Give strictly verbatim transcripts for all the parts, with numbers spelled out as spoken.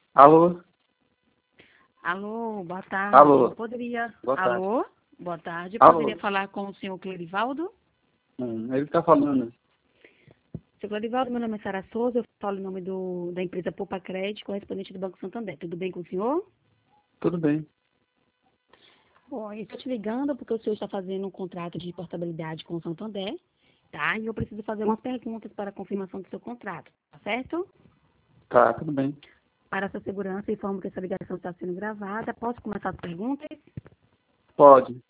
Alô? Alô, boa tarde. Alô? Eu poderia... Boa tarde. Alô? Boa tarde. Eu Alô? poderia falar com o senhor Clerivaldo? Hum, ele está falando. Senhor Clerivaldo, meu nome é Sara Souza, eu falo em nome do, da empresa Poupa Crédito, correspondente do Banco Santander. Tudo bem com o senhor? Tudo bem. Bom, eu estou te ligando porque o senhor está fazendo um contrato de portabilidade com o Santander, tá? E eu preciso fazer umas perguntas para a confirmação do seu contrato, tá certo? Tá, tudo bem. Para a sua segurança, informo que essa ligação está sendo gravada. Posso começar as perguntas? Pode.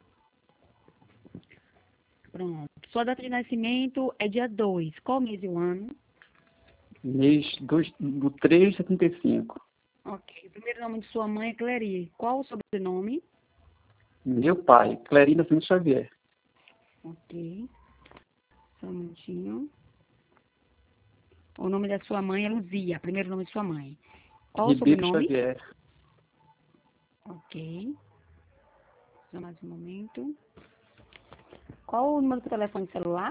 Pronto. Sua data de nascimento é dia dois. Qual mês e o ano? Mês dois, do três de setenta e cinco. Ok. O primeiro nome de sua mãe é Clery. Qual o sobrenome? Meu pai, Clerina Fernandes Xavier. Ok. Só um minutinho. O nome da sua mãe é Luzia. Primeiro nome de sua mãe. Qual o Ribeiro sobrenome? Xavier. Ok. Só mais um momento. Qual o número do telefone celular?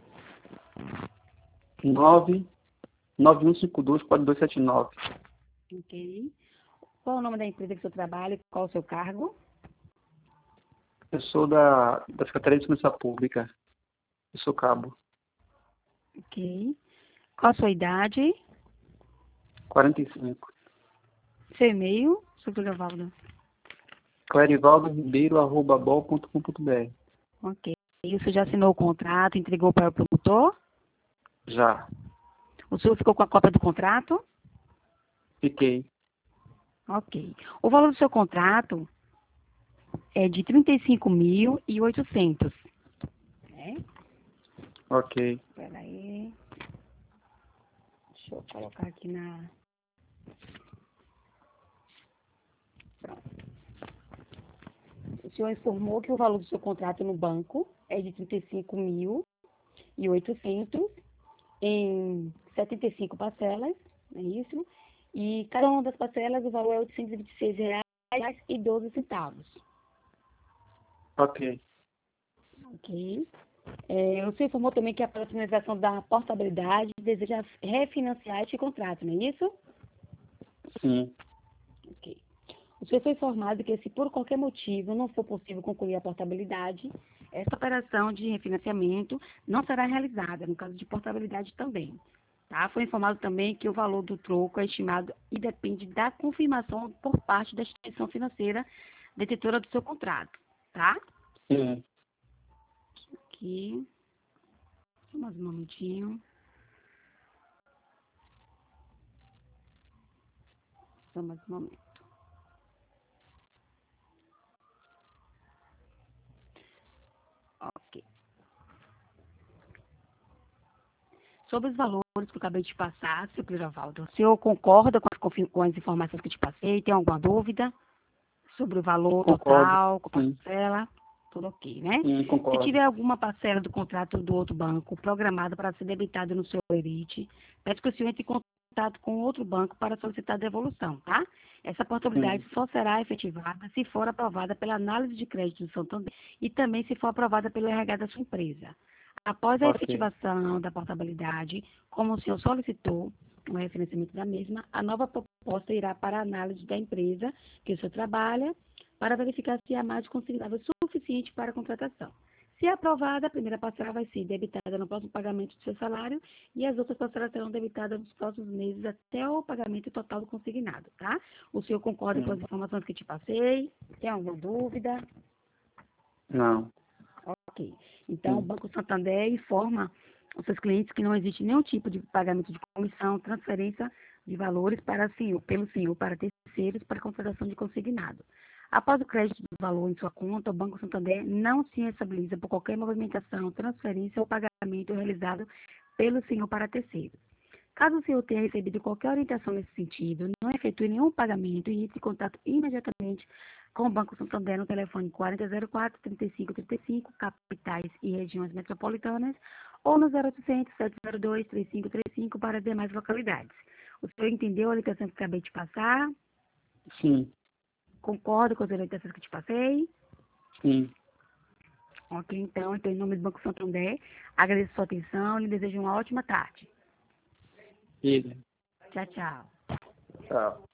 nove nove um cinco dois quatro dois sete nove. Ok. Qual o nome da empresa que você trabalha? Qual o seu cargo? Eu sou da, da Secretaria de Segurança Pública. Eu sou cabo. Ok. Qual a sua idade? quarenta e cinco. Seu e-mail? Seu Clerivaldo. Clerivaldo Ribeiro, arroba bol ponto com ponto br. Ok. E você já assinou o contrato, entregou para o promotor? Já. O senhor ficou com a cópia do contrato? Fiquei. Ok. O valor do seu contrato é de trinta e cinco mil e oitocentos. É? Ok. Espera aí. Deixa eu colocar aqui na... Pronto. O senhor informou que o valor do seu contrato no banco é de trinta e cinco mil e oitocentos em setenta e cinco parcelas, não é isso? E cada uma das parcelas o valor é oitocentos e vinte e seis reais e doze centavos. Ok. Ok. É, o senhor informou também que a finalização da portabilidade deseja refinanciar este contrato, não é isso? Sim. Ok. O senhor foi informado que se por qualquer motivo não for possível concluir a portabilidade, essa operação de refinanciamento não será realizada, no caso de portabilidade também. Tá? Foi informado também que o valor do troco é estimado e depende da confirmação por parte da instituição financeira detetora do seu contrato. Tá? Sim. Aqui. Só mais um momentinho. Só mais um momento. Ok. Sobre os valores que eu acabei de passar, seu Clerivaldo, o senhor concorda com as, confi- com as informações que eu te passei? Tem alguma dúvida sobre o valor Concordo. total, com a Sim. parcela? Tudo ok, né? Sim, Se concordo. tiver alguma parcela do contrato do outro banco programada para ser debitada no seu Elite, peço que o senhor entre em contato com outro banco para solicitar devolução, tá? Essa portabilidade Sim. só será efetivada se for aprovada pela análise de crédito do Santander e também se for aprovada pelo R H da sua empresa. Após a Ok. efetivação da portabilidade, como o senhor solicitou o referenciamento da mesma, a nova proposta irá para a análise da empresa que o senhor trabalha, para verificar se há margem consignável suficiente para a contratação. Se aprovada, a primeira parcela vai ser debitada no próximo pagamento do seu salário e as outras parcelas serão debitadas nos próximos meses até o pagamento total do consignado, tá? O senhor concorda com as Sim. informações que te passei? Tem alguma dúvida? Não. Ok. Então, o Sim. Banco Santander informa aos seus clientes que não existe nenhum tipo de pagamento de comissão, transferência de valores para senhor, pelo senhor para terceiros para contratação de consignado. Após o crédito do valor em sua conta, o Banco Santander não se responsabiliza por qualquer movimentação, transferência ou pagamento realizado pelo senhor para terceiros. Caso o senhor tenha recebido qualquer orientação nesse sentido, não efetue nenhum pagamento e entre em contato imediatamente com o Banco Santander no telefone quarenta zero quatro, trinta e cinco trinta e cinco, capitais e regiões metropolitanas, ou no zero oitocentos, sete zero dois, três cinco três cinco para demais localidades. O senhor entendeu a orientação que acabei de passar? Sim. Concorda com as orientações que te passei? Sim. Ok, então, então, em nome do Banco Santander, agradeço a sua atenção e lhe desejo uma ótima tarde. Ele. Tchau, tchau. Tchau.